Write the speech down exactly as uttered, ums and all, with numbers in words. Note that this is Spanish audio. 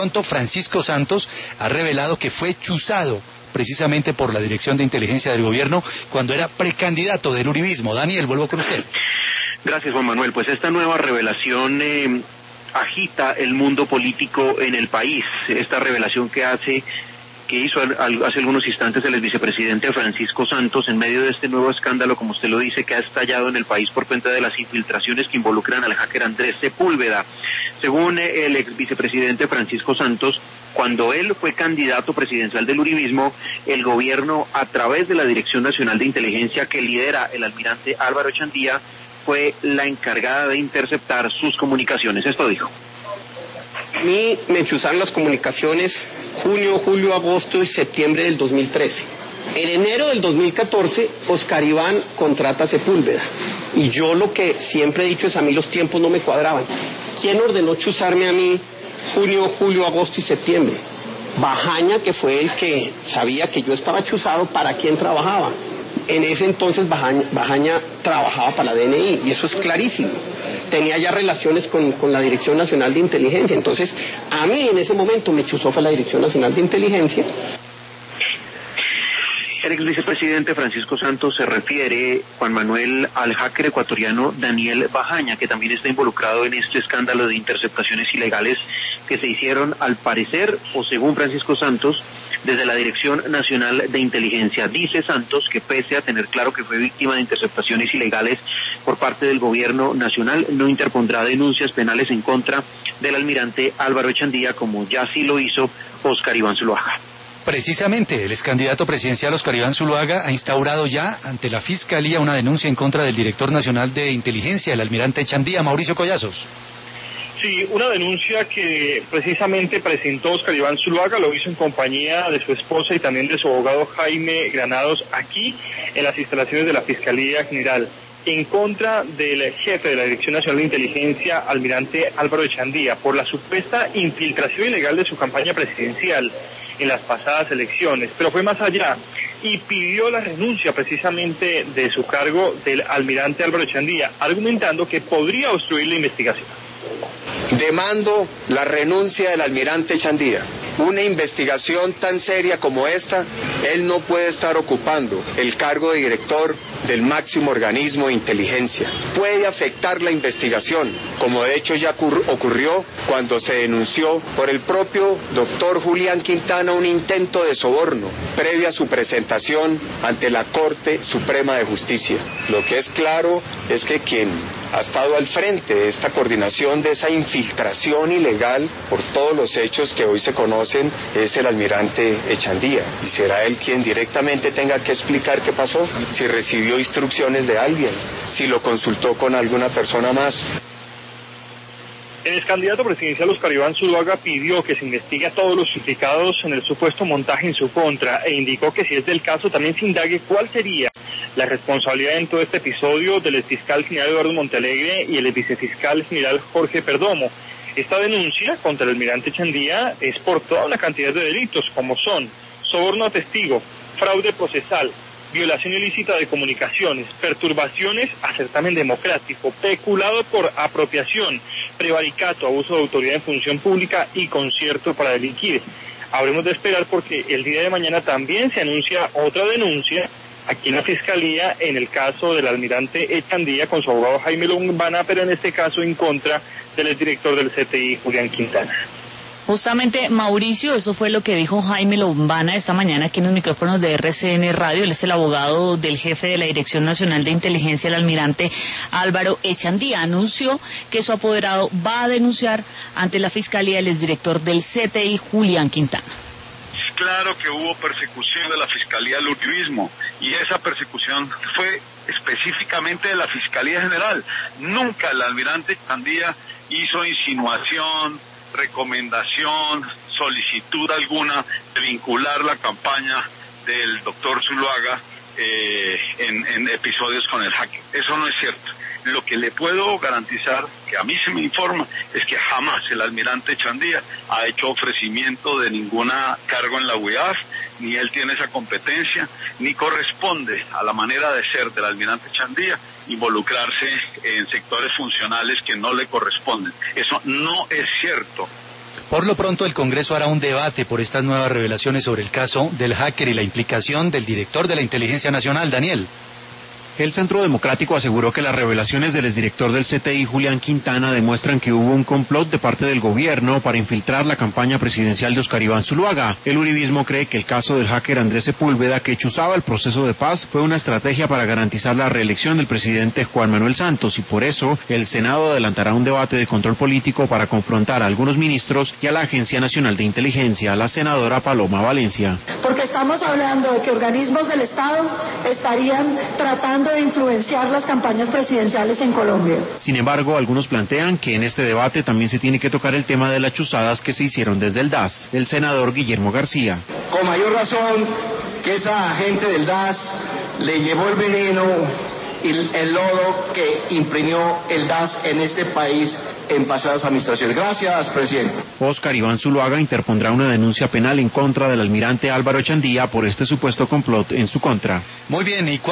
pronto Francisco Santos ha revelado que fue chuzado precisamente por la Dirección de Inteligencia del Gobierno cuando era precandidato del uribismo. Daniel, vuelvo con usted. Gracias, Juan Manuel. Pues esta nueva revelación eh, agita el mundo político en el país. Esta revelación que hace... que hizo hace algunos instantes el vicepresidente Francisco Santos en medio de este nuevo escándalo, como usted lo dice, que ha estallado en el país por cuenta de las infiltraciones que involucran al hacker Andrés Sepúlveda. Según el ex vicepresidente Francisco Santos, cuando él fue candidato presidencial del uribismo, el gobierno, a través de la Dirección Nacional de Inteligencia que lidera el almirante Álvaro Echandía, fue la encargada de interceptar sus comunicaciones. Esto dijo. A mí me chuzaron las comunicaciones junio, julio, agosto y septiembre del dos mil trece. En enero del dos mil catorce, Oscar Iván contrata a Sepúlveda. Y yo lo que siempre he dicho es, a mí los tiempos no me cuadraban. ¿Quién ordenó chuzarme a mí junio, julio, agosto y septiembre? Bajaña, que fue el que sabía que yo estaba chuzado, ¿para quién trabajaba? En ese entonces Bajaña, Bajaña trabajaba para la D N I, y eso es clarísimo. Tenía ya relaciones con, con la Dirección Nacional de Inteligencia. Entonces, a mí en ese momento me chuzó fue la Dirección Nacional de Inteligencia. El ex vicepresidente Francisco Santos se refiere, Juan Manuel, al hacker ecuatoriano Daniel Bajaña, que también está involucrado en este escándalo de interceptaciones ilegales que se hicieron, al parecer, o según Francisco Santos, desde la Dirección Nacional de Inteligencia. Dice Santos que pese a tener claro que fue víctima de interceptaciones ilegales por parte del gobierno nacional, no interpondrá denuncias penales en contra del almirante Álvaro Echandía, como ya sí lo hizo Oscar Iván Zuluaga. Precisamente, el ex candidato presidencial Oscar Iván Zuluaga ha instaurado ya ante la Fiscalía una denuncia en contra del director nacional de inteligencia, el almirante Echandía. Mauricio Collazos. Sí, una denuncia que precisamente presentó Oscar Iván Zuluaga, lo hizo en compañía de su esposa y también de su abogado Jaime Granados, aquí en las instalaciones de la Fiscalía General, en contra del jefe de la Dirección Nacional de Inteligencia, almirante Álvaro Echandía, por la supuesta infiltración ilegal de su campaña presidencial en las pasadas elecciones. Pero fue más allá y pidió la renuncia precisamente de su cargo del almirante Álvaro Echandía, argumentando que podría obstruir la investigación. Demando la renuncia del almirante Echandía. Una investigación tan seria como esta, él no puede estar ocupando el cargo de director del máximo organismo de inteligencia. Puede afectar la investigación, como de hecho ya ocurrió cuando se denunció por el propio doctor Julián Quintana un intento de soborno previo a su presentación ante la Corte Suprema de Justicia. Lo que es claro es que quien ha estado al frente de esta coordinación, de esa infiltración ilegal por todos los hechos que hoy se conocen, es el almirante Echandía. Y será él quien directamente tenga que explicar qué pasó, si recibió instrucciones de alguien, si lo consultó con alguna persona más. El ex candidato presidencial Oscar Iván Zuluaga pidió que se investigue a todos los implicados en el supuesto montaje en su contra e indicó que si es del caso también se indague cuál sería la responsabilidad en todo este episodio del exfiscal general Eduardo Montealegre y el vicefiscal general Jorge Perdomo. Esta denuncia contra el almirante Echandía es por toda una cantidad de delitos, como son soborno a testigo, fraude procesal, violación ilícita de comunicaciones, perturbaciones a certamen democrático, peculado por apropiación, prevaricato, abuso de autoridad en función pública y concierto para delinquir. Habremos de esperar porque el día de mañana también se anuncia otra denuncia aquí en la Fiscalía en el caso del almirante Echandía con su abogado Jaime Lombana, pero en este caso en contra del exdirector del C T I, Julián Quintana. Justamente, Mauricio, eso fue lo que dijo Jaime Lombana esta mañana aquí en los micrófonos de R C N Radio. Él es el abogado del jefe de la Dirección Nacional de Inteligencia, el almirante Álvaro Echandía. Anunció que su apoderado va a denunciar ante la Fiscalía el exdirector del C T I, Julián Quintana. Claro que hubo persecución de la Fiscalía del uribismo y esa persecución fue específicamente de la Fiscalía General. Nunca el almirante Echandía hizo insinuación, recomendación, solicitud alguna de vincular la campaña del doctor Zuluaga eh, en, en episodios con el hacker. Eso no es cierto. Lo que le puedo garantizar, que a mí se me informa, es que jamás el almirante Echandía ha hecho ofrecimiento de ninguna cargo en la U I A F, ni él tiene esa competencia, ni corresponde a la manera de ser del almirante Echandía involucrarse en sectores funcionales que no le corresponden. Eso no es cierto. Por lo pronto, el Congreso hará un debate por estas nuevas revelaciones sobre el caso del hacker y la implicación del director de la Inteligencia Nacional, Daniel. El Centro Democrático aseguró que las revelaciones del exdirector del C T I, Julián Quintana, demuestran que hubo un complot de parte del gobierno para infiltrar la campaña presidencial de Óscar Iván Zuluaga. El uribismo cree que el caso del hacker Andrés Sepúlveda, que chuzaba el proceso de paz, fue una estrategia para garantizar la reelección del presidente Juan Manuel Santos, y por eso el Senado adelantará un debate de control político para confrontar a algunos ministros y a la Agencia Nacional de Inteligencia. La senadora Paloma Valencia. Porque estamos hablando de que organismos del Estado estarían tratando de influenciar las campañas presidenciales en Colombia. Sin embargo, algunos plantean que en este debate también se tiene que tocar el tema de las chuzadas que se hicieron desde el D A S. El senador Guillermo García. Con mayor razón que esa gente del D A S le llevó el veneno y el lodo que imprimió el D A S en este país en pasadas administraciones. Gracias, presidente. Óscar Iván Zuluaga interpondrá una denuncia penal en contra del almirante Álvaro Echandía por este supuesto complot en su contra. Muy bien, y